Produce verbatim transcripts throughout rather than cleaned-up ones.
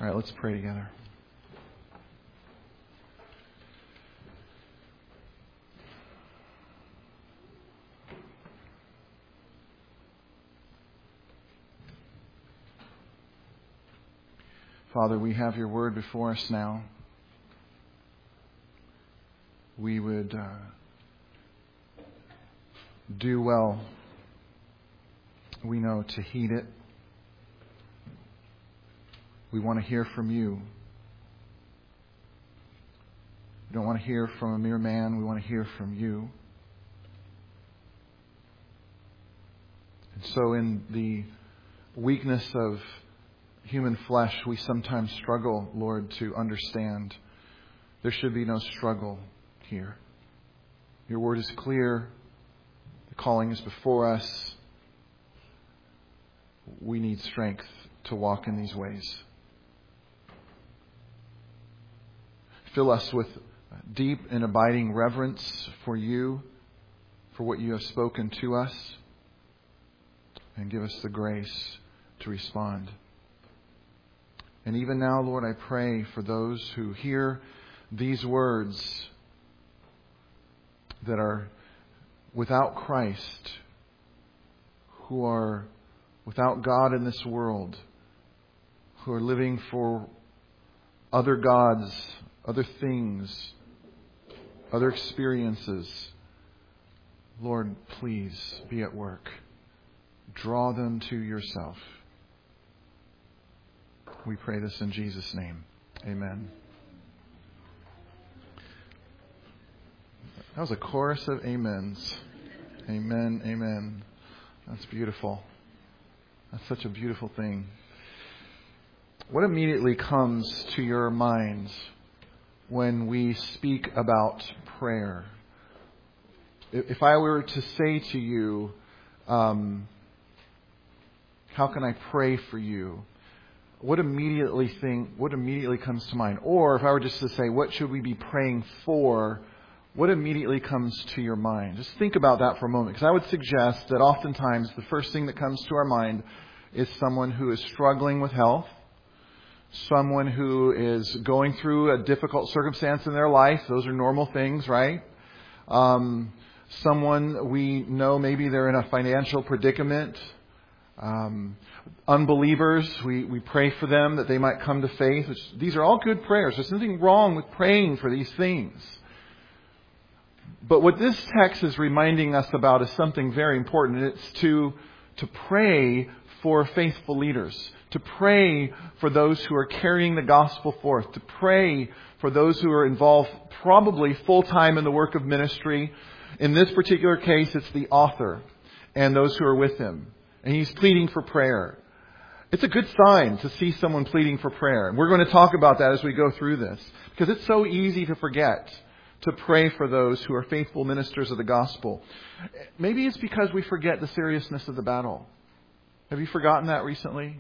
All right, let's pray together. Father, we have your word before us now. We would uh, do well, we know, to heed it. We want to hear from you. We don't want to hear from a mere man. We want to hear from you. And so in the weakness of human flesh, we sometimes struggle, Lord, to understand. There should be no struggle here. Your word is clear. The calling is before us. We need strength to walk in these ways. Fill us with deep and abiding reverence for you, for what you have spoken to us, and give us the grace to respond. And even now, Lord, I pray for those who hear these words that are without Christ, who are without God in this world, who are living for other gods, other things, other experiences. Lord, please be at work. Draw them to yourself. We pray this in Jesus' name. Amen. That was a chorus of amens. Amen, amen. That's beautiful. That's such a beautiful thing. What immediately comes to your minds when we speak about prayer? If I were to say to you, um, how can I pray for you? What immediately think, what immediately comes to mind? Or if I were just to say, what should we be praying for? What immediately comes to your mind? Just think about that for a moment. Because I would suggest that oftentimes the first thing that comes to our mind is someone who is struggling with health. Someone who is going through a difficult circumstance in their life. Those are normal things, right? Um, someone we know maybe they're in a financial predicament. Um, unbelievers, we, we pray for them that they might come to faith. Which, these are all good prayers. There's nothing wrong with praying for these things. But what this text is reminding us about is something very important. It's to, to pray for faithful leaders. To pray for those who are carrying the gospel forth. To pray for those who are involved probably full-time in the work of ministry. In this particular case, it's the author and those who are with him. And he's pleading for prayer. It's a good sign to see someone pleading for prayer. And we're going to talk about that as we go through this. Because it's so easy to forget to pray for those who are faithful ministers of the gospel. Maybe it's because we forget the seriousness of the battle. Have you forgotten that recently?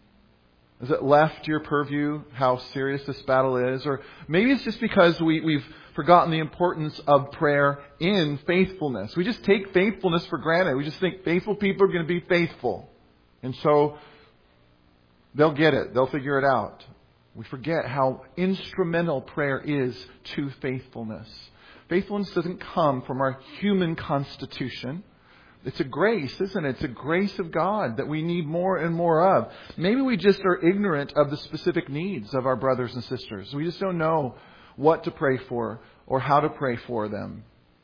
Has it left your purview how serious this battle is? Or maybe it's just because we, we've forgotten the importance of prayer in faithfulness. We just take faithfulness for granted. We just think faithful people are going to be faithful. And so they'll get it. They'll figure it out. We forget how instrumental prayer is to faithfulness. Faithfulness doesn't come from our human constitution. It's a grace, isn't it? It's a grace of God that we need more and more of. Maybe we just are ignorant of the specific needs of our brothers and sisters. We just don't know what to pray for or how to pray for them.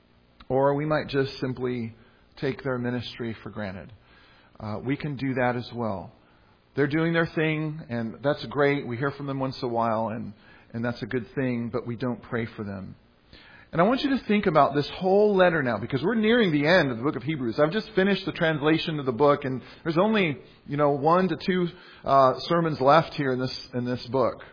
Or we might just simply take their ministry for granted. Uh, we can do that as well. They're doing their thing, and that's great. We hear from them once in a while, and, and that's a good thing, but we don't pray for them. And I want you to think about this whole letter now, because we're nearing the end of the book of Hebrews. I've just finished the translation of the book, and there's only, you know, one to two uh, sermons left here in this in this book.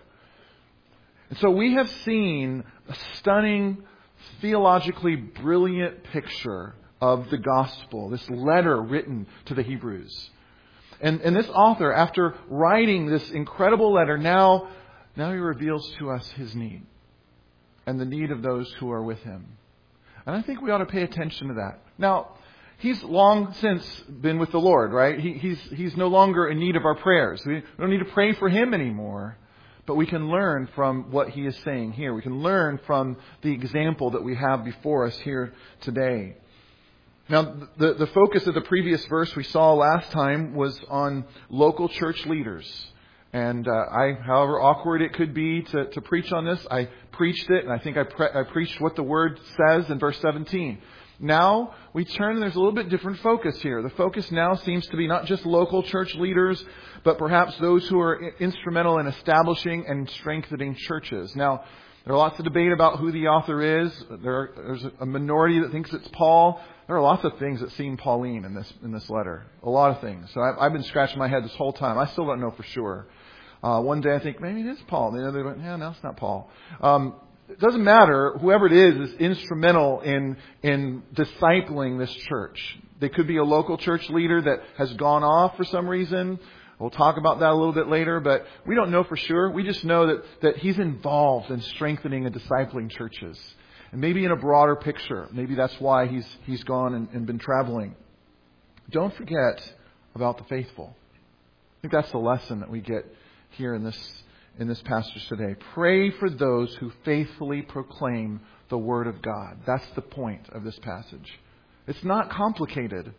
And so we have seen a stunning, theologically brilliant picture of the gospel, this letter written to the Hebrews. And, and this author, after writing this incredible letter, now, now he reveals to us his need. And the need of those who are with him. And I think we ought to pay attention to that. Now, he's long since been with the Lord, right? He, he's, he's no longer in need of our prayers. We don't need to pray for him anymore. But we can learn from what he is saying here. We can learn from the example that we have before us here today. Now, the, the focus of the previous verse we saw last time was on local church leaders. And uh, I, however awkward it could be to, to preach on this, I preached it, and I think I, pre- I preached what the Word says in verse seventeen. Now, we turn, and there's a little bit different focus here. The focus now seems to be not just local church leaders, but perhaps those who are instrumental in establishing and strengthening churches. Now, there are lots of debate about who the author is. There are, there's a minority that thinks it's Paul. There are lots of things that seem Pauline in this in this letter. A lot of things. So I've, I've been scratching my head this whole time. I still don't know for sure. Uh, one day I think, maybe it is Paul. The other day, yeah, no, it's not Paul. Um, it doesn't matter. Whoever it is is instrumental in in discipling this church. They could be a local church leader that has gone off for some reason. We'll talk about that a little bit later, but we don't know for sure. We just know that, that he's involved in strengthening and discipling churches. And maybe in a broader picture, maybe that's why he's he's gone and, and been traveling. Don't forget about the faithful. I think that's the lesson that we get here in this in this passage today. Pray for those who faithfully proclaim the Word of God. That's the point of this passage. It's not complicated.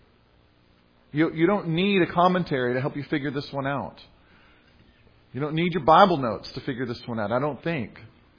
You, you don't need a commentary to help you figure this one out. You don't need your Bible notes to figure this one out, I don't think.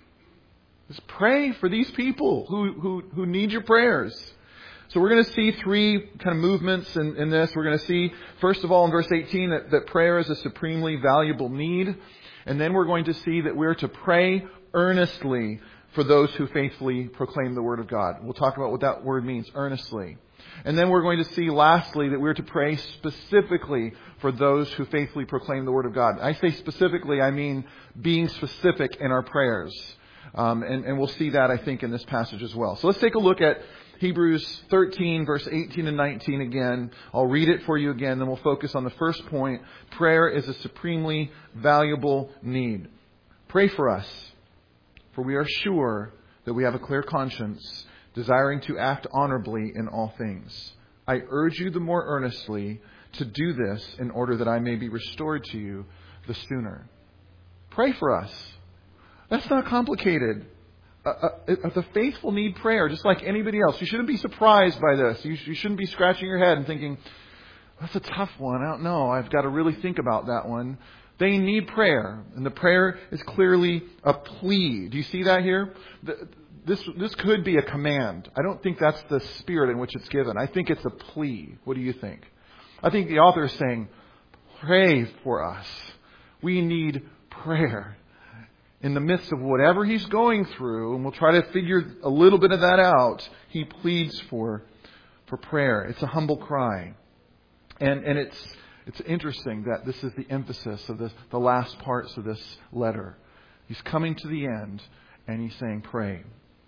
Just pray for these people who, who, who need your prayers. So we're going to see three kind of movements in, in this. We're going to see, first of all, in verse eighteen, that, that prayer is a supremely valuable need. And then we're going to see that we're to pray earnestly for those who faithfully proclaim the Word of God. We'll talk about what that word means, earnestly. And then we're going to see, lastly, that we're to pray specifically for those who faithfully proclaim the Word of God. I say specifically, I mean being specific in our prayers. Um, and, and we'll see that, I think, in this passage as well. So let's take a look at Hebrews thirteen, verse eighteen and nineteen again. I'll read it for you again, then we'll focus on the first point. Prayer is a supremely valuable need. Pray for us, for we are sure that we have a clear conscience, desiring to act honorably in all things. I urge you the more earnestly to do this in order that I may be restored to you the sooner. Pray for us. That's not complicated. Uh, uh, the faithful need prayer just like anybody else. You shouldn't be surprised by this. You, you shouldn't be scratching your head and thinking, that's a tough one. I don't know. I've got to really think about that one. They need prayer. And the prayer is clearly a plea. Do you see that here? The, This this could be a command. I don't think that's the spirit in which it's given. I think it's a plea. What do you think? I think the author is saying, pray for us. We need prayer. In the midst of whatever he's going through, and we'll try to figure a little bit of that out, he pleads for, for prayer. It's a humble cry. And and it's it's interesting that this is the emphasis of this, the last parts of this letter. He's coming to the end, and he's saying, pray.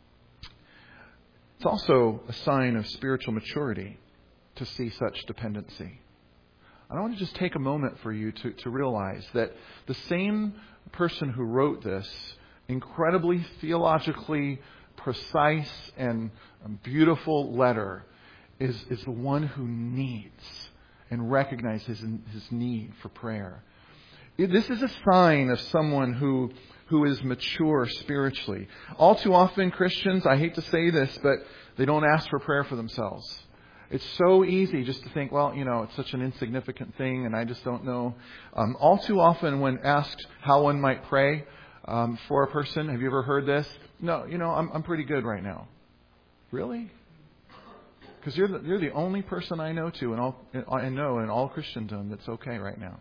It's also a sign of spiritual maturity to see such dependency. I want to just take a moment for you to, to realize that the same person who wrote this incredibly theologically precise and beautiful letter is, is the one who needs and recognizes his, his need for prayer. This is a sign of someone who who is mature spiritually. All too often, Christians, I hate to say this, but they don't ask for prayer for themselves. It's so easy just to think, well, you know, it's such an insignificant thing and I just don't know. Um, all too often when asked how one might pray um, for a person, have you ever heard this? No, you know, I'm, I'm pretty good right now. Really? Because you're the, you're the only person I know to, and all I know in all Christendom that's okay right now.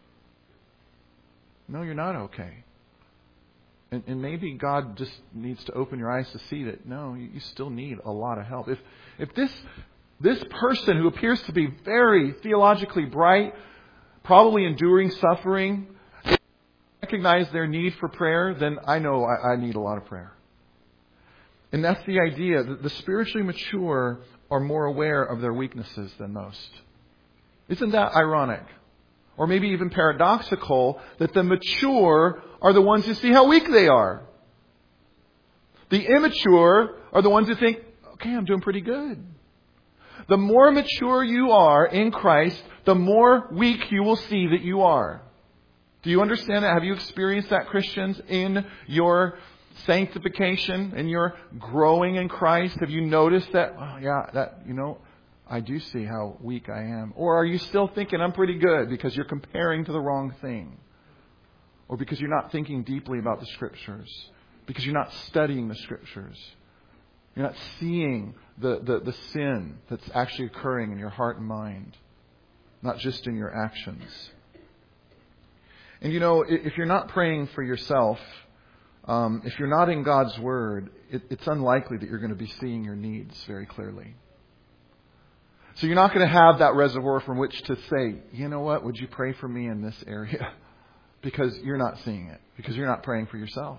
No, you're not okay. And, and maybe God just needs to open your eyes to see that, no, you, you still need a lot of help. If if this this person who appears to be very theologically bright, probably enduring suffering, recognize their need for prayer, then I know I, I need a lot of prayer. And that's the idea. The, the spiritually mature are more aware of their weaknesses than most. Isn't that ironic? Or maybe even paradoxical that the mature are the ones who see how weak they are. The immature are the ones who think, okay, I'm doing pretty good. The more mature you are in Christ, the more weak you will see that you are. Do you understand that? Have you experienced that, Christians, in your sanctification, in your growing in Christ? Have you noticed that, oh yeah, that, you know, I do see how weak I am? Or are you still thinking I'm pretty good because you're comparing to the wrong thing? Or because you're not thinking deeply about the Scriptures? Because you're not studying the Scriptures? You're not seeing the, the, the sin that's actually occurring in your heart and mind, not just in your actions. And you know, if you're not praying for yourself, um, if you're not in God's Word, it, it's unlikely that you're going to be seeing your needs very clearly. So you're not going to have that reservoir from which to say, you know what, would you pray for me in this area? Because you're not seeing it. Because you're not praying for yourself.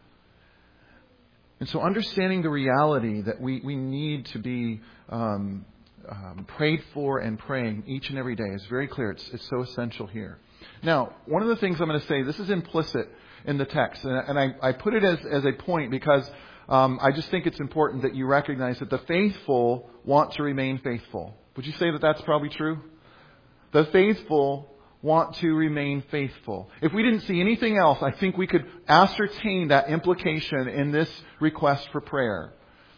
And so understanding the reality that we, we need to be um, um, prayed for and praying each and every day is very clear. It's, it's so essential here. Now, one of the things I'm going to say, this is implicit in the text. And, and I, I put it as, as a point because um, I just think it's important that you recognize that the faithful want to remain faithful. Would you say that that's probably true? The faithful want to remain faithful. If we didn't see anything else, I think we could ascertain that implication in this request for prayer.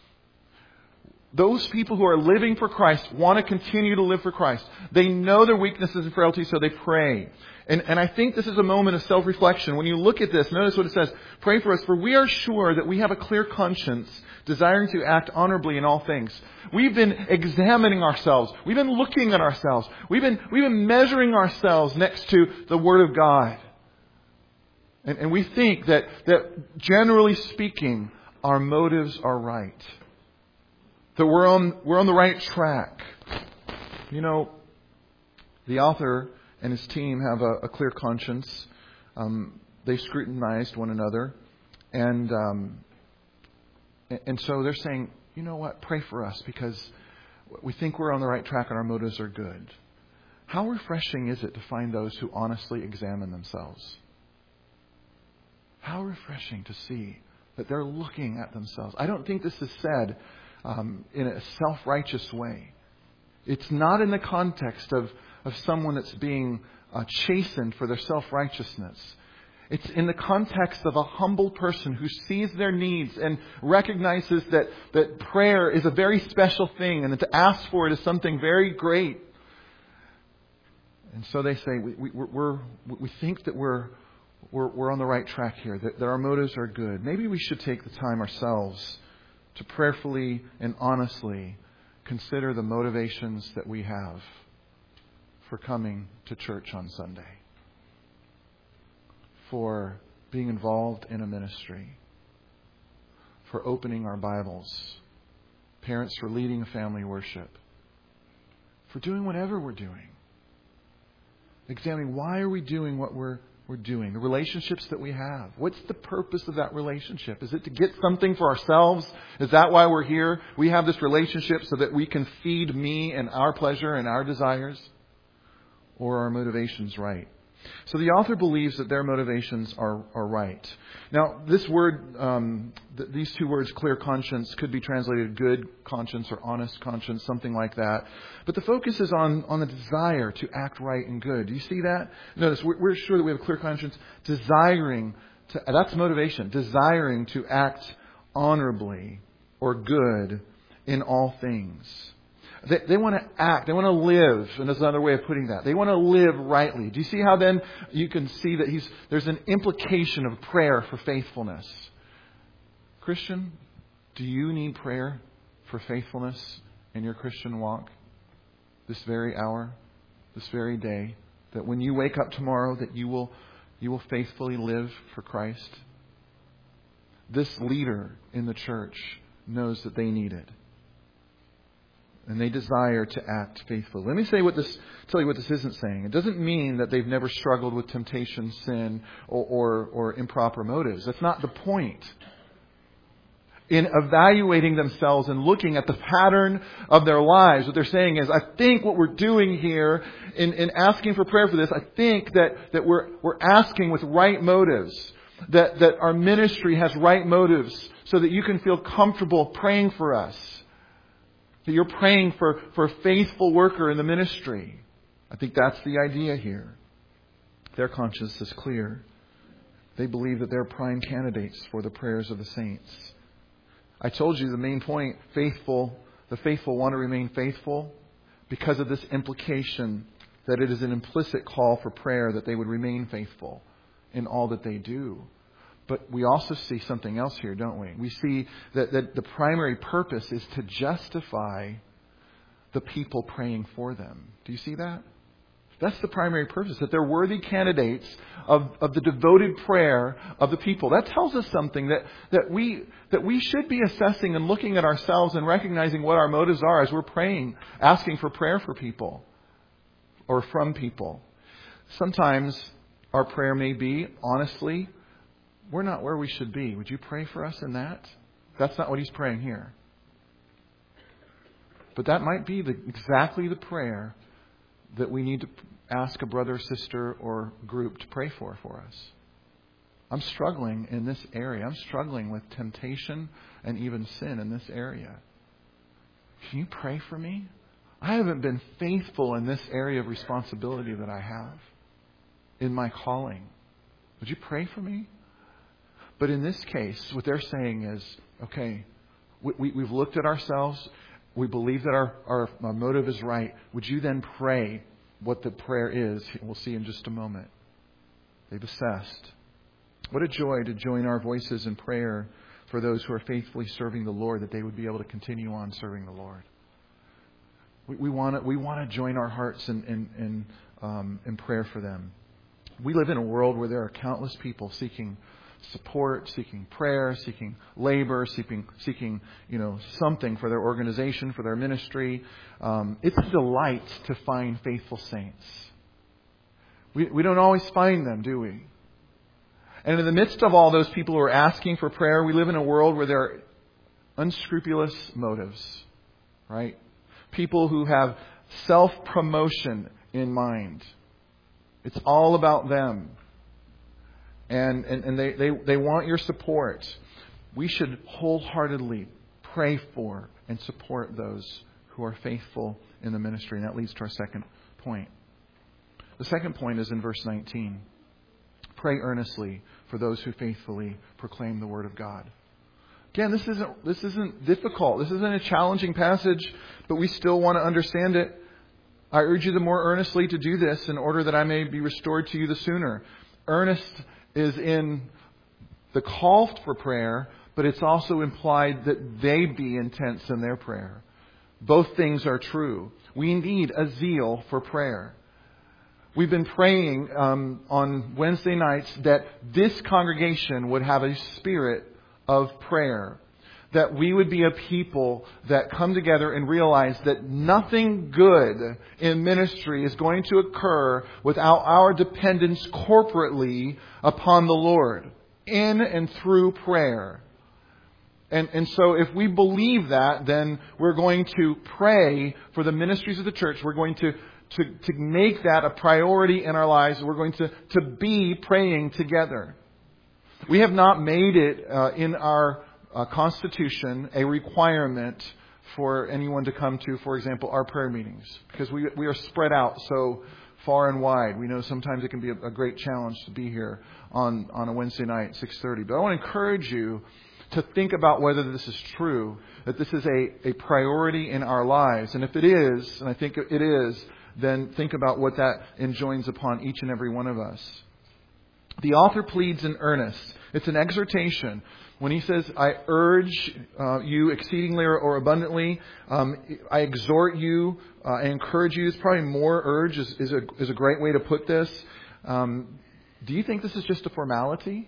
Those people who are living for Christ want to continue to live for Christ. They know their weaknesses and frailties, so they pray. And, and I think this is a moment of self-reflection. When you look at this, notice what it says. Pray for us, for we are sure that we have a clear conscience, desiring to act honorably in all things. We've been examining ourselves. We've been looking at ourselves. We've been, we've been measuring ourselves next to the Word of God. And, and we think that, that generally speaking, our motives are right. That we're on, we're on the right track. You know, the author and his team have a, a clear conscience. Um, they scrutinized one another. And, um, and so they're saying, you know what, pray for us because we think we're on the right track and our motives are good. How refreshing is it to find those who honestly examine themselves? How refreshing to see that they're looking at themselves. I don't think this is said um, in a self-righteous way. It's not in the context of, of someone that's being uh, chastened for their self-righteousness. It's in the context of a humble person who sees their needs and recognizes that, that prayer is a very special thing and that to ask for it is something very great. And so they say, we, we, we're, we think that we're, we're, we're on the right track here, that, that our motives are good. Maybe we should take the time ourselves to prayerfully and honestly consider the motivations that we have for coming to church on Sunday, for being involved in a ministry, for opening our Bibles, parents for leading a family worship, for doing whatever we're doing. Examining why are we doing what we're we're doing, the relationships that we have. What's the purpose of that relationship? Is it to get something for ourselves? Is that why we're here? We have this relationship so that we can feed me and our pleasure and our desires? Or are our motivations right? So the author believes that their motivations are, are right. Now, this word, um, th- these two words, clear conscience, could be translated good conscience or honest conscience, something like that. But the focus is on, on the desire to act right and good. Do you see that? Notice, we're, we're sure that we have a clear conscience, desiring to, that's motivation, desiring to act honorably or good in all things. They, they want to act. They want to live. And there's another way of putting that. They want to live rightly. Do you see how then you can see that he's there's an implication of prayer for faithfulness? Christian, do you need prayer for faithfulness in your Christian walk? This very hour, this very day, that when you wake up tomorrow, that you will you will faithfully live for Christ? This leader in the church knows that they need it. And they desire to act faithfully. Let me say what this, tell you what this isn't saying. It doesn't mean that they've never struggled with temptation, sin, or, or, or improper motives. That's not the point. In evaluating themselves and looking at the pattern of their lives, what they're saying is, I think what we're doing here in, in asking for prayer for this, I think that, that we're, we're asking with right motives. That, that our ministry has right motives so that you can feel comfortable praying for us. That you're praying for, for a faithful worker in the ministry. I think that's the idea here. Their conscience is clear. They believe that they're prime candidates for the prayers of the saints. I told you the main point, faithful, the faithful want to remain faithful because of this implication that it is an implicit call for prayer that they would remain faithful in all that they do. But we also see something else here, don't we? We see that, that the primary purpose is to justify the people praying for them. Do you see that? That's the primary purpose, that they're worthy candidates of, of the devoted prayer of the people. That tells us something that, that we that we should be assessing and looking at ourselves and recognizing what our motives are as we're praying, asking for prayer for people or from people. Sometimes our prayer may be, honestly, we're not where we should be. Would you pray for us in that? That's not what he's praying here. But that might be the, exactly the prayer that we need to ask a brother, sister, or group to pray for for us. I'm struggling in this area. I'm struggling with temptation and even sin in this area. Can you pray for me? I haven't been faithful in this area of responsibility that I have in my calling. Would you pray for me? But in this case, what they're saying is, okay, we, we, we've looked at ourselves. We believe that our, our, our motive is right. Would you then pray what the prayer is? We'll see in just a moment. They've assessed. What a joy to join our voices in prayer for those who are faithfully serving the Lord, that they would be able to continue on serving the Lord. We, we want to we want to join our hearts in in in, um, in prayer for them. We live in a world where there are countless people seeking support, seeking prayer, seeking labor, seeking, seeking, you know, something for their organization, for their ministry. Um, it's a delight to find faithful saints. We, we don't always find them, do we? And in the midst of all those people who are asking for prayer, we live in a world where there are unscrupulous motives, right? People who have self-promotion in mind. It's all about them. And, and, and they, they, they want your support. We should wholeheartedly pray for and support those who are faithful in the ministry. And that leads to our second point. The second point is in verse nineteen. Pray earnestly for those who faithfully proclaim the Word of God. Again, this isn't, this isn't difficult. This isn't a challenging passage, but we still want to understand it. I urge you the more earnestly to do this in order that I may be restored to you the sooner. Earnest is in the call for prayer, but it's also implied that they be intense in their prayer. Both things are true. We need a zeal for prayer. We've been praying um, on Wednesday nights that this congregation would have a spirit of prayer. That we would be a people that come together and realize that nothing good in ministry is going to occur without our dependence corporately upon the Lord in and through prayer. And, and so if we believe that, then we're going to pray for the ministries of the church. We're going to, to, to make that a priority in our lives. We're going to, to be praying together. We have not made it uh, in our Uh, Constitution a requirement for anyone to come to, for example, our prayer meetings, because we we are spread out so far and wide. We know sometimes it can be a, a great challenge to be here on, on a Wednesday night at six thirty. But I want to encourage you to think about whether this is true, that this is a, a priority in our lives. And if it is, and I think it is, then think about what that enjoins upon each and every one of us. The author pleads in earnest. It's an exhortation. When he says, I urge uh, you exceedingly or, or abundantly, um, I exhort you, uh, I encourage you. It's probably more urge is, is, a, is a great way to put this. Um, do you think this is just a formality?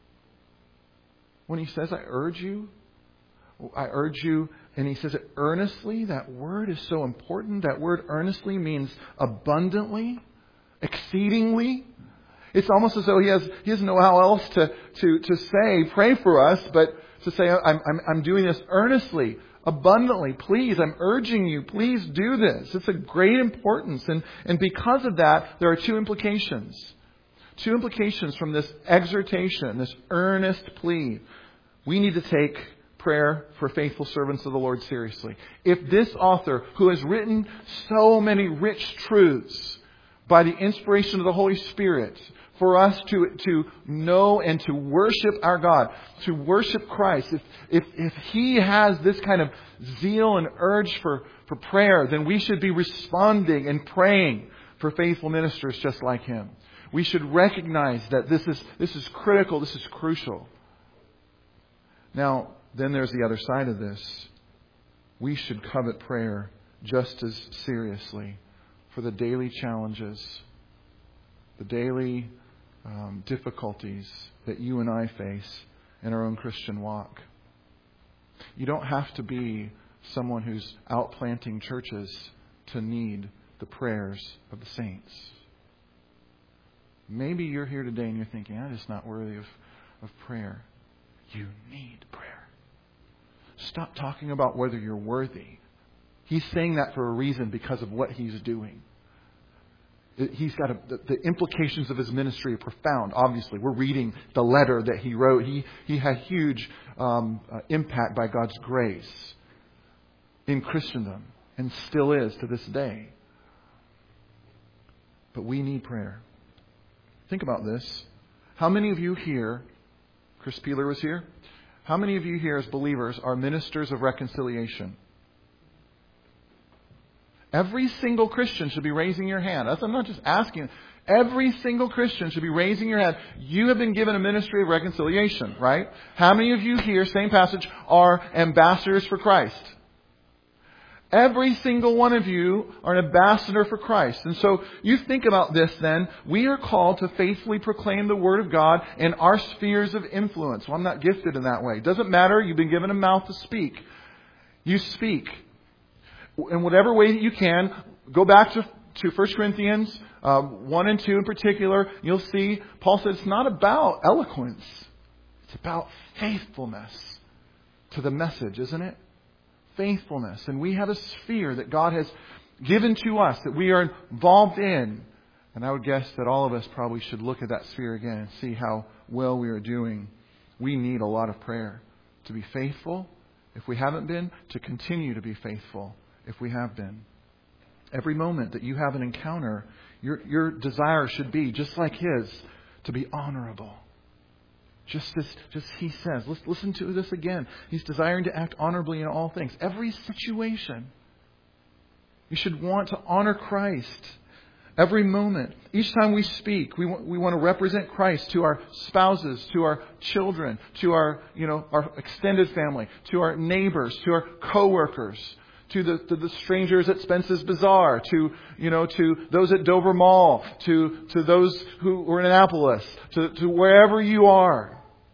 When he says, I urge you, I urge you, and he says it earnestly, that word is so important. That word earnestly means abundantly, exceedingly. It's almost as though he has he doesn't know how else to, to, to say, pray for us, but to say, I'm, I'm, I'm doing this earnestly, abundantly. Please, I'm urging you, please do this. It's a great importance. And, and because of that, there are two implications. Two implications from this exhortation, this earnest plea. We need to take prayer for faithful servants of the Lord seriously. If this author, who has written so many rich truths, by the inspiration of the Holy Spirit, for us to, to know and to worship our God, to worship Christ. If, if, if He has this kind of zeal and urge for, for prayer, then we should be responding and praying for faithful ministers just like Him. We should recognize that this is, this is critical, this is crucial. Now, then there's the other side of this. We should covet prayer just as seriously for the daily challenges, the daily um, difficulties that you and I face in our own Christian walk. You don't have to be someone who's out planting churches to need the prayers of the saints. Maybe you're here today and you're thinking, I'm just not worthy of, of prayer. You need prayer. Stop talking about whether you're worthy. He's saying that for a reason, because of what He's doing. He's got a, the, the implications of His ministry are profound. Obviously, we're reading the letter that He wrote. He he had huge um, uh, impact by God's grace in Christendom, and still is to this day. But we need prayer. Think about this. How many of you here, Chris Peeler was here, how many of you here as believers are ministers of reconciliation? Every single Christian should be raising your hand. I'm not just asking. Every single Christian should be raising your hand. You have been given a ministry of reconciliation, right? How many of you here, same passage, are ambassadors for Christ? Every single one of you are an ambassador for Christ. And so you think about this then. We are called to faithfully proclaim the Word of God in our spheres of influence. Well, I'm not gifted in that way. It doesn't matter. You've been given a mouth to speak. You speak. In whatever way that you can. Go back to, to First Corinthians um, one and two in particular. You'll see Paul says it's not about eloquence. It's about faithfulness to the message, isn't it? Faithfulness. And we have a sphere that God has given to us that we are involved in. And I would guess that all of us probably should look at that sphere again and see how well we are doing. We need a lot of prayer to be faithful, if we haven't been, to continue to be faithful, if we have been. Every moment that you have an encounter, your, your desire should be, just like His, to be honorable. Just as just He says. Let's listen to this again. He's desiring to act honorably in all things. Every situation. You should want to honor Christ. Every moment. Each time we speak, we want, we want to represent Christ to our spouses, to our children, to our, you know, our extended family, to our neighbors, to our co-workers, to the, to the strangers at Spence's Bazaar, to, you know, to those at Dover Mall, to, to those who are in Annapolis, to, to wherever you are.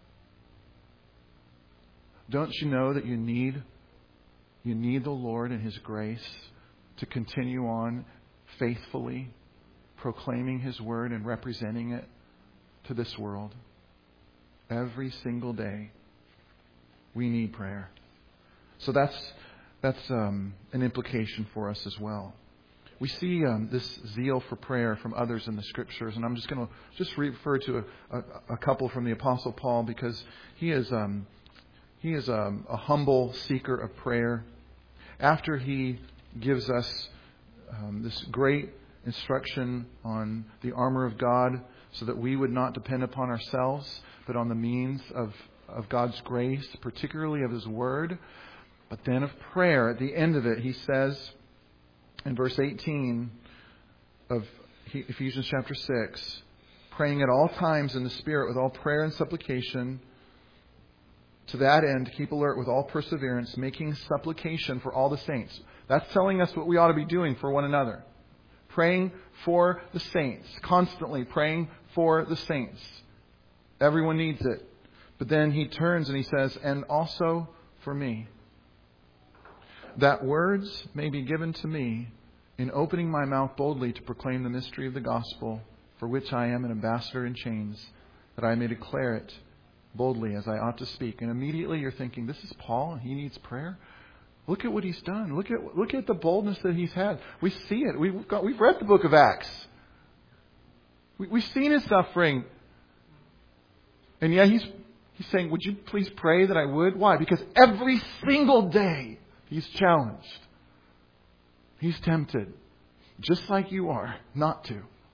Don't you know that you need, you need the Lord and His grace to continue on faithfully proclaiming His Word and representing it to this world? Every single day, we need prayer. So that's that's um, an implication for us as well. We see um, this zeal for prayer from others in the Scriptures, and I'm just going to just refer to a, a, a couple from the Apostle Paul, because he is um, he is um, a humble seeker of prayer. After he gives us um, this great instruction on the armor of God, so that we would not depend upon ourselves, but on the means of, of God's grace, particularly of His Word, but then of prayer. At the end of it, he says in verse eighteen of Ephesians chapter six, praying at all times in the Spirit with all prayer and supplication. To that end, keep alert with all perseverance, making supplication for all the saints. That's telling us what we ought to be doing for one another. Praying for the saints. Constantly praying for the saints. Everyone needs it. But then he turns and he says, and also for me, that words may be given to me in opening my mouth boldly to proclaim the mystery of the gospel, for which I am an ambassador in chains, that I may declare it boldly as I ought to speak. And immediately you're thinking, this is Paul and he needs prayer? Look at what he's done. Look at look at the boldness that he's had. We see it. We've got, we've read the book of Acts. We, we've seen his suffering. And yet he's he's saying, would you please pray that I would? Why? Because every single day he's challenged. He's tempted, just like you are, not to.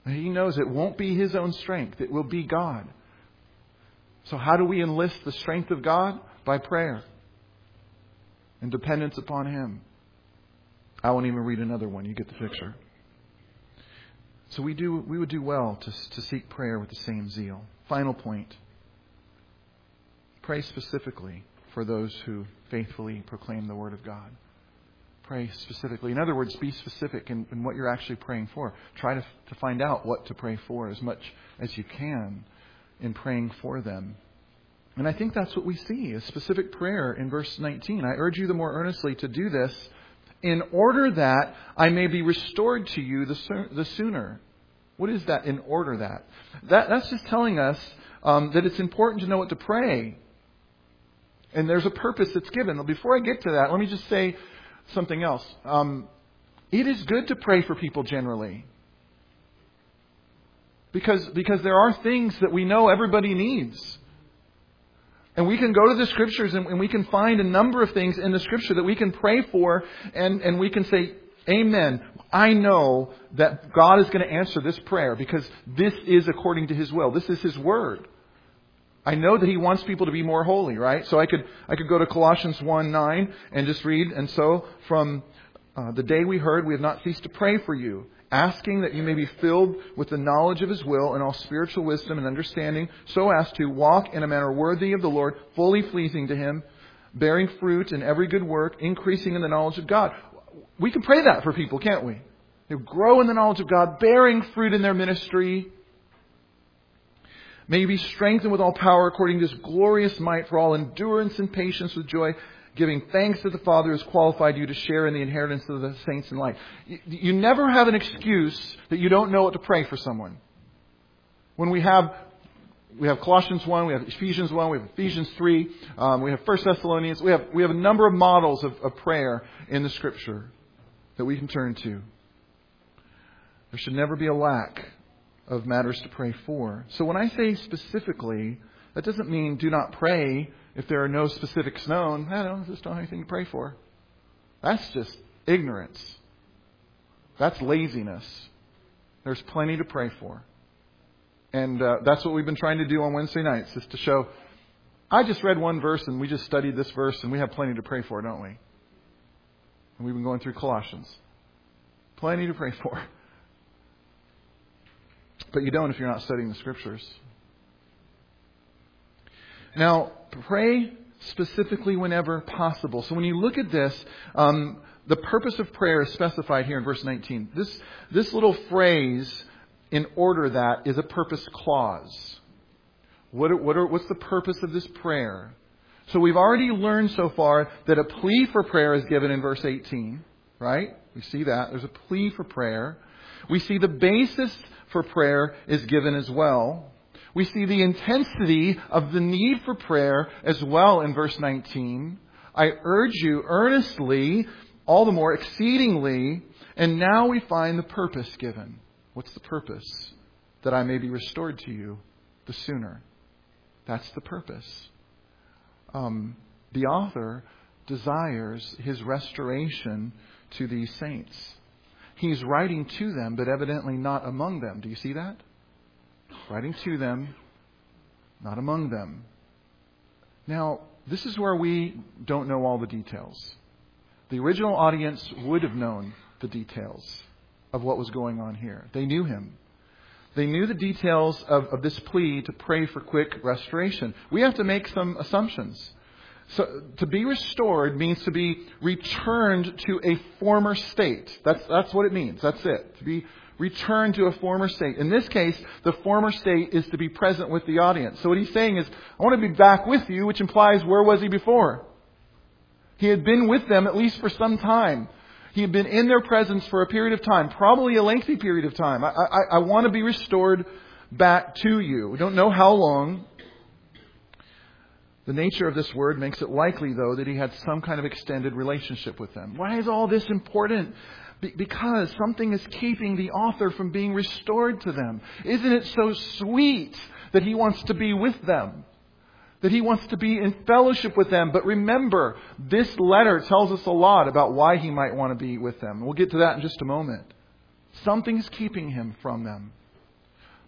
He knows it won't be his own strength. It will be God. So how do we enlist the strength of God? By prayer and dependence upon Him. I won't even read another one. You get the picture. So we do. We would do well to, to seek prayer with the same zeal. Final point. Pray specifically for those who faithfully proclaim the Word of God. Pray specifically. In other words, be specific in, in what you're actually praying for. Try to, to find out what to pray for as much as you can in praying for them. And I think that's what we see, a specific prayer in verse nineteen. I urge you the more earnestly to do this in order that I may be restored to you the, the sooner. What is that, in order that? that that's just telling us um, that it's important to know what to pray. And there's a purpose that's given. Before I get to that, let me just say something else. Um, it is good to pray for people generally. Because, because there are things that we know everybody needs. And we can go to the Scriptures and, and we can find a number of things in the Scripture that we can pray for. And, and we can say, Amen. I know that God is going to answer this prayer because this is according to His will. This is His Word. I know that He wants people to be more holy, right? So I could I could go to Colossians one nine and just read. And so from uh, the day we heard, we have not ceased to pray for you, asking that you may be filled with the knowledge of His will and all spiritual wisdom and understanding, so as to walk in a manner worthy of the Lord, fully pleasing to Him, bearing fruit in every good work, increasing in the knowledge of God. We can pray that for people, can't we? They grow in the knowledge of God, bearing fruit in their ministry. May you be strengthened with all power according to His glorious might for all endurance and patience with joy, giving thanks to the Father who has qualified you to share in the inheritance of the saints in light. You, you never have an excuse that you don't know what to pray for someone. When we have we have Colossians one, we have Ephesians one, we have Ephesians three, um, we have First Thessalonians. We have we have a number of models of, of prayer in the Scripture that we can turn to. There should never be a lack of matters to pray for. So when I say specifically, that doesn't mean do not pray if there are no specifics known. I don't, I just don't have anything to pray for. That's just ignorance. That's laziness. There's plenty to pray for. And uh, that's what we've been trying to do on Wednesday nights, is to show, I just read one verse and we just studied this verse and we have plenty to pray for, don't we? And we've been going through Colossians. Plenty to pray for. But you don't if you're not studying the Scriptures. Now, pray specifically whenever possible. So when you look at this, um, the purpose of prayer is specified here in verse nineteen. This, this little phrase, in order that, is a purpose clause. What are, what are, what's the purpose of this prayer? So we've already learned so far that a plea for prayer is given in verse eighteen. Right? We see that. There's a plea for prayer. We see the basis for prayer is given as well. We see the intensity of the need for prayer as well in verse nineteen. I urge you earnestly, all the more exceedingly, and now we find the purpose given. What's the purpose? That I may be restored to you the sooner. That's the purpose. Um, the author desires his restoration to these saints. He's writing to them, but evidently not among them. Do you see that? Writing to them, not among them. Now, this is where we don't know all the details. The original audience would have known the details of what was going on here. They knew him. They knew the details of, of this plea to pray for quick restoration. We have to make some assumptions. So to be restored means to be returned to a former state. That's that's what it means. That's it. To be returned to a former state. In this case, the former state is to be present with the audience. So what he's saying is, I want to be back with you, which implies, where was he before? He had been with them at least for some time. He had been in their presence for a period of time, probably a lengthy period of time. I, I, I want to be restored back to you. We don't know how long. The nature of this word makes it likely, though, that he had some kind of extended relationship with them. Why is all this important? Be- because something is keeping the author from being restored to them. Isn't it so sweet that he wants to be with them? That he wants to be in fellowship with them. But remember, this letter tells us a lot about why he might want to be with them. We'll get to that in just a moment. Something's keeping him from them.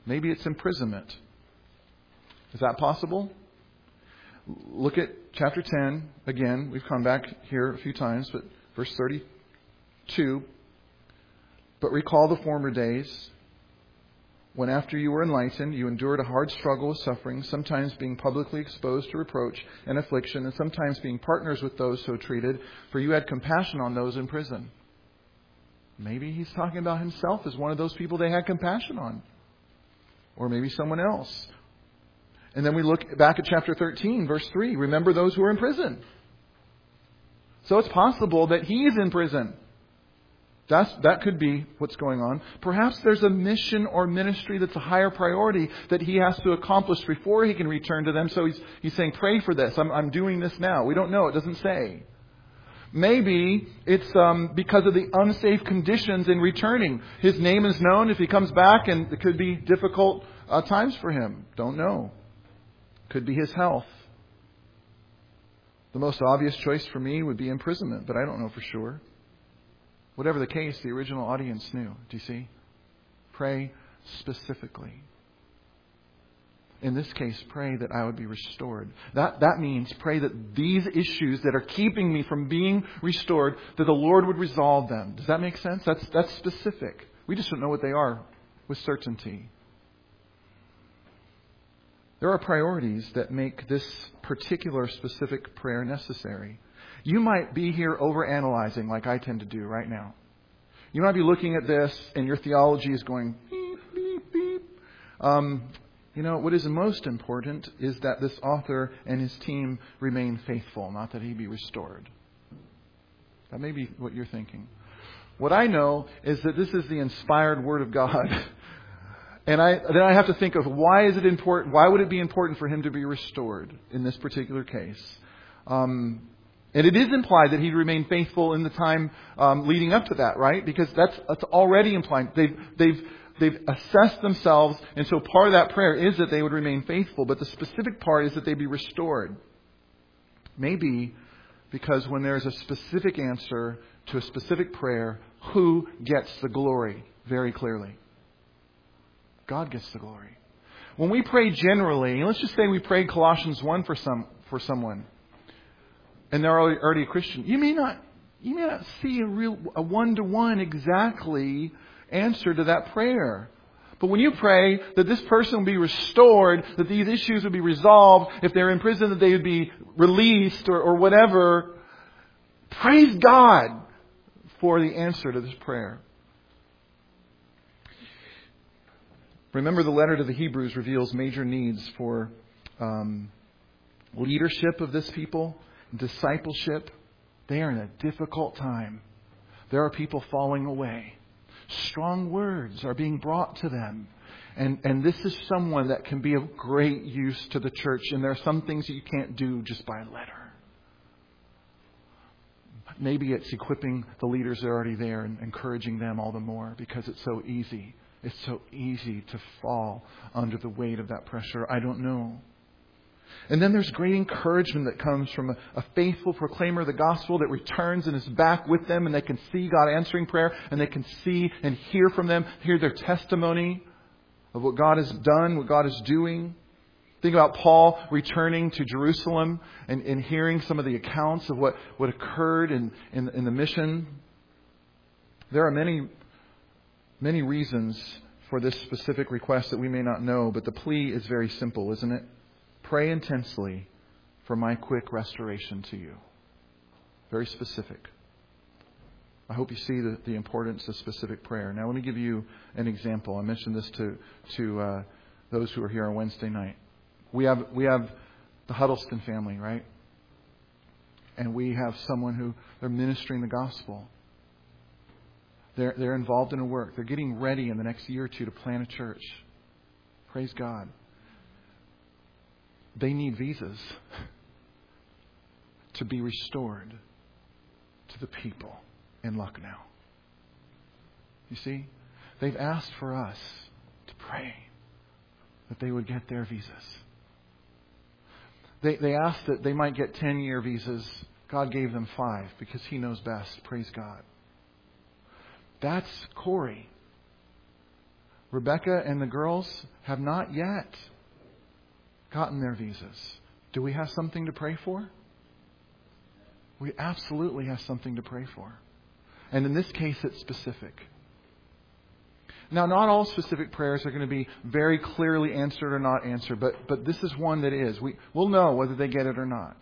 Maybe it's imprisonment. Is that possible? Look at chapter ten. Again, we've come back here a few times, but verse thirty-two. But recall the former days, when after you were enlightened, you endured a hard struggle with suffering, sometimes being publicly exposed to reproach and affliction, and sometimes being partners with those so treated, for you had compassion on those in prison. Maybe he's talking about himself as one of those people they had compassion on. Or maybe someone else. And then we look back at chapter thirteen, verse three. Remember those who are in prison. So it's possible that he's in prison. That's, that could be what's going on. Perhaps there's a mission or ministry that's a higher priority that he has to accomplish before he can return to them. So he's, he's saying, pray for this. I'm, I'm doing this now. We don't know. It doesn't say. Maybe it's um, because of the unsafe conditions in returning. His name is known if he comes back, and it could be difficult uh, times for him. Don't know. Could be his health. The most obvious choice for me would be imprisonment, but I don't know for sure. Whatever the case, the original audience knew. Do you see? Pray specifically. In this case, pray that I would be restored. That, that means pray that these issues that are keeping me from being restored, that the Lord would resolve them. Does that make sense? That's, that's specific. We just don't know what they are with certainty. There are priorities that make this particular specific prayer necessary. You might be here overanalyzing like I tend to do right now. You might be looking at this and your theology is going beep, beep, beep. Um, you know, what is most important is that this author and his team remain faithful, not that he be restored. That may be what you're thinking. What I know is that this is the inspired Word of God. And I, then I have to think of why is it important? Why would it be important for him to be restored in this particular case? Um, and it is implied that he'd remain faithful in the time um, leading up to that, right? Because that's, that's already implied. They've, they've, they've assessed themselves, and so part of that prayer is that they would remain faithful. But the specific part is that they be restored. Maybe because when there's a specific answer to a specific prayer, who gets the glory very clearly? God gets the glory. When we pray generally, let's just say we prayed Colossians one for some for someone, and they're already, already a Christian. You may not you may not see a real a one to one exactly answer to that prayer. But when you pray that this person will be restored, that these issues will be resolved, if they're in prison that they would be released or, or whatever, praise God for the answer to this prayer. Remember, the letter to the Hebrews reveals major needs for um, leadership of this people, discipleship. They are in a difficult time. There are people falling away. Strong words are being brought to them. And, and this is someone that can be of great use to the church. And there are some things that you can't do just by letter. Maybe it's equipping the leaders that are already there and encouraging them all the more because it's so easy. It's so easy to fall under the weight of that pressure. I don't know. And then there's great encouragement that comes from a, a faithful proclaimer of the gospel that returns and is back with them, and they can see God answering prayer, and they can see and hear from them, hear their testimony of what God has done, what God is doing. Think about Paul returning to Jerusalem and, and hearing some of the accounts of what, what occurred in, in, in the mission. There are many Many reasons for this specific request that we may not know, but the plea is very simple, isn't it? Pray intensely for my quick restoration to you. Very specific. I hope you see the, the importance of specific prayer. Now let me give you an example. I mentioned this to to uh, those who are here on Wednesday night. We have we have the Huddleston family, right? And we have someone who they're ministering the gospel. They're, they're involved in a work. They're getting ready in the next year or two to plant a church. Praise God. They need visas to be restored to the people in Lucknow. You see? They've asked for us to pray that they would get their visas. They, they asked that they might get ten-year visas. God gave them five because He knows best. Praise God. That's Corey. Rebecca and the girls have not yet gotten their visas. Do we have something to pray for? We absolutely have something to pray for. And in this case, it's specific. Now, not all specific prayers are going to be very clearly answered or not answered, but, but this is one that is. We, we'll know whether they get it or not.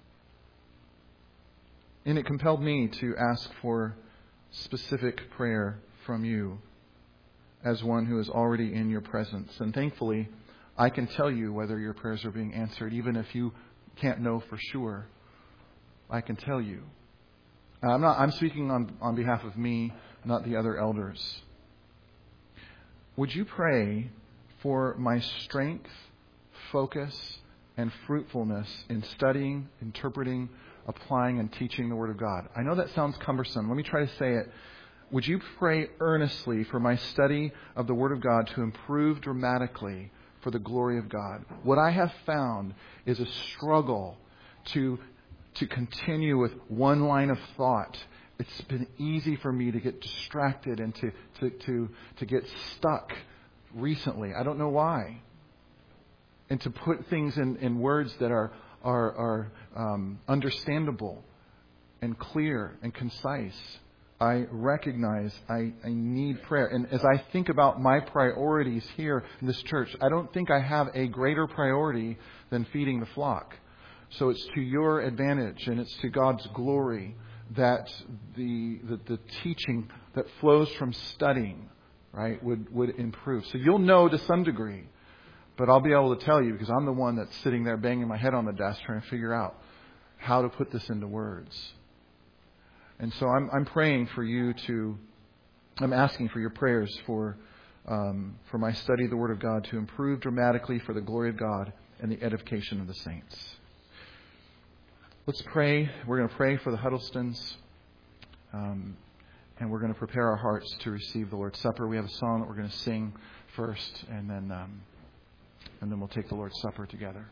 And it compelled me to ask for specific prayer from you as one who is already in your presence. And thankfully, I can tell you whether your prayers are being answered, even if you can't know for sure. I can tell you. I'm not. I'm speaking on, on behalf of me, not the other elders. Would you pray for my strength, focus, and fruitfulness in studying, interpreting, applying, and teaching the Word of God? I know that sounds cumbersome. Let me try to say it. Would you pray earnestly for my study of the Word of God to improve dramatically for the glory of God? What I have found is a struggle to, to continue with one line of thought. It's been easy for me to get distracted and to, to, to, to get stuck recently. I don't know why. And to put things in, in words that are, are, are um, understandable and clear and concise. I recognize I, I need prayer. And as I think about my priorities here in this church, I don't think I have a greater priority than feeding the flock. So it's to your advantage and it's to God's glory that the, the the teaching that flows from studying, right, would, would improve. So you'll know to some degree, but I'll be able to tell you because I'm the one that's sitting there banging my head on the desk trying to figure out how to put this into words. And so I'm I'm praying for you to, I'm asking for your prayers for um, for my study of the Word of God to improve dramatically for the glory of God and the edification of the saints. Let's pray. We're going to pray for the Huddlestons. Um, and we're going to prepare our hearts to receive the Lord's Supper. We have a song that we're going to sing first, and then um, and then we'll take the Lord's Supper together.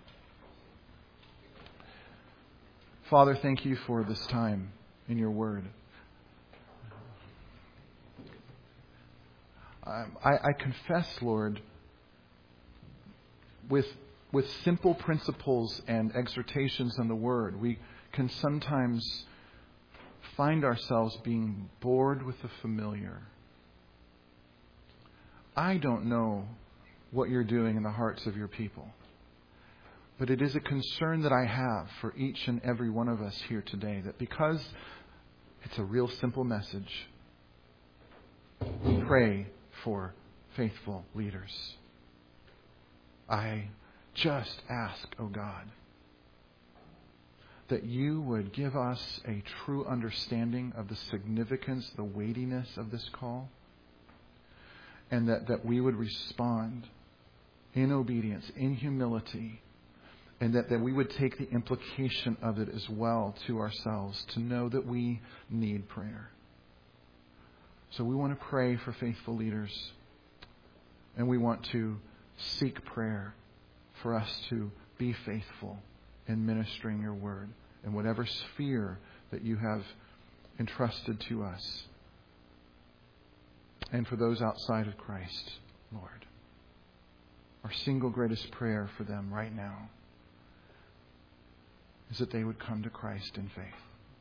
Father, thank you for this time in your Word. I, I confess, Lord, with with simple principles and exhortations in the Word, we can sometimes find ourselves being bored with the familiar. I don't know what you're doing in the hearts of your people, but it is a concern that I have for each and every one of us here today, that because it's a real simple message, we pray for faithful leaders. I just ask, oh God, that you would give us a true understanding of the significance, the weightiness of this call, and that, that we would respond in obedience, in humility, and that, that we would take the implication of it as well to ourselves to know that we need prayer. So we want to pray for faithful leaders, and we want to seek prayer for us to be faithful in ministering your word in whatever sphere that you have entrusted to us. And for those outside of Christ, Lord, our single greatest prayer for them right now is that they would come to Christ in faith.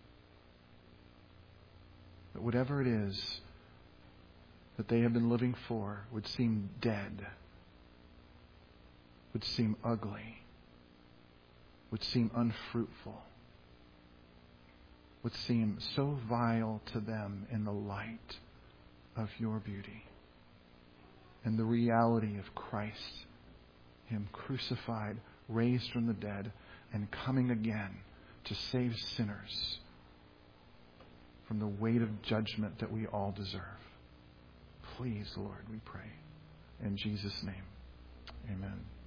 That whatever it is that they have been living for would seem dead, would seem ugly, would seem unfruitful, would seem so vile to them in the light of your beauty and the reality of Christ, Him crucified, raised from the dead, and coming again to save sinners from the weight of judgment that we all deserve. Please, Lord, we pray. In Jesus' name, amen.